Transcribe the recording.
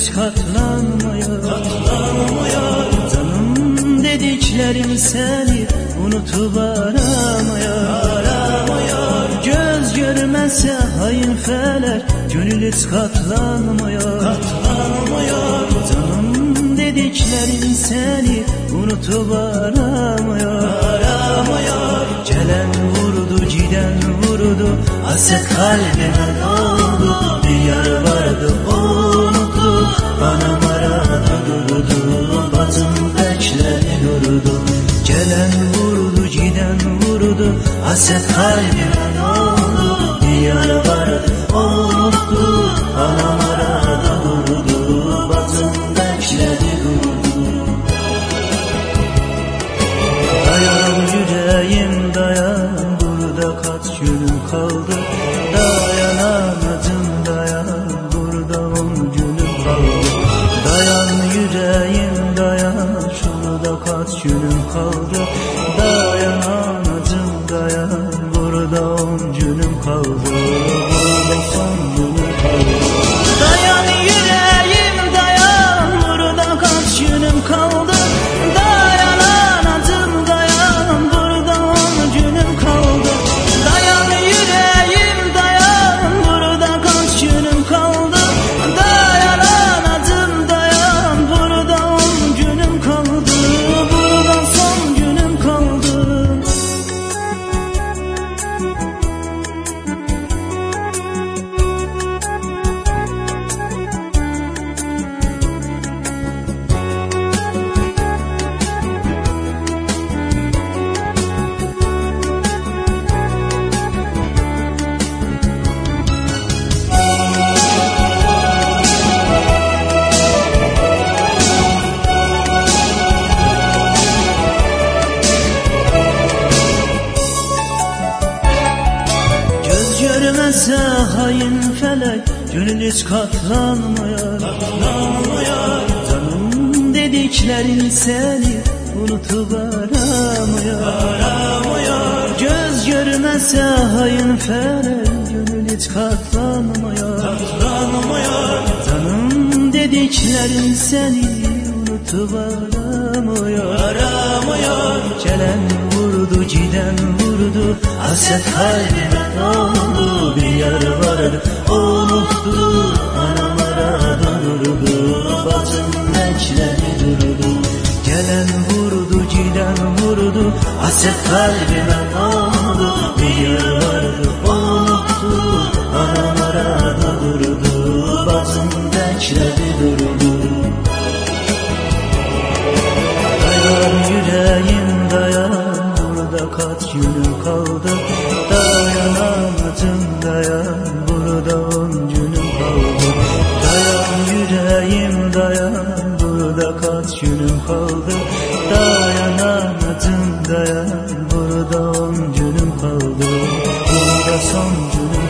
hiç katlanmıyor. Canım dediklerim seni unutup aramıyor. Göz görmezse hain felek, gönül hiç katlanmıyor. Canım dediklerim seni unutup aramıyor. Gelen vurdu, giden vurdu, hasret kalbime doldu. Bir yar vardı unuttu, anam arada durdu, bacım bekledi durdu. Gelen vurdu, giden vurdu, hasret kalbime doldu. Bir yar vardı unuttu, anam arada durdu, bacım bekledi durdu. Dayan yüreğim dayan, burada kaç günüm kaldı. Dayan anacım dayan, burada 10 günüm kaldı. Dayan yüreğim dayan, şurada kaç günüm kaldı. Dayan anacım dayan, burada 10 günüm kaldı. Burada son günüm kaldı. Dayan yüreğim dayan, burada kaç günüm kaldı. Dayan anacım dayan, burada 10 günüm kaldı. Dayan yüreğim dayan, burada kaç günüm kaldı. Dayan anacım dayan, burada 10 günüm kaldı. Burada son günüm kaldı. Görmezse hain felek, gönül hiç katlanmıyor. Canım dediklerin seni unutup aramıyor. Göz görmezse hain felek, gönül hiç katlanmıyor. Canım dediklerin seni unutup aramıyor. Gelen vurdu, giden vurdu, hasret kalbime doldu. Bir yar vardı unuttu, anam arada durdu, bacım bekledi durdu. Gelen vurdu, giden vurdu, hasret kalbime doldu. Bir yar vardı unuttu, anam arada durdu, bacım bekledi durdu. Dayan yüreğim dayan, burada kaç günüm kaldı. Dayan anacım dayan, burada 10 günüm kaldı. Dayan yüreğim dayan, burada kaç günüm kaldı. Dayan anacım dayan, burada 10 günüm kaldı. Burada son günüm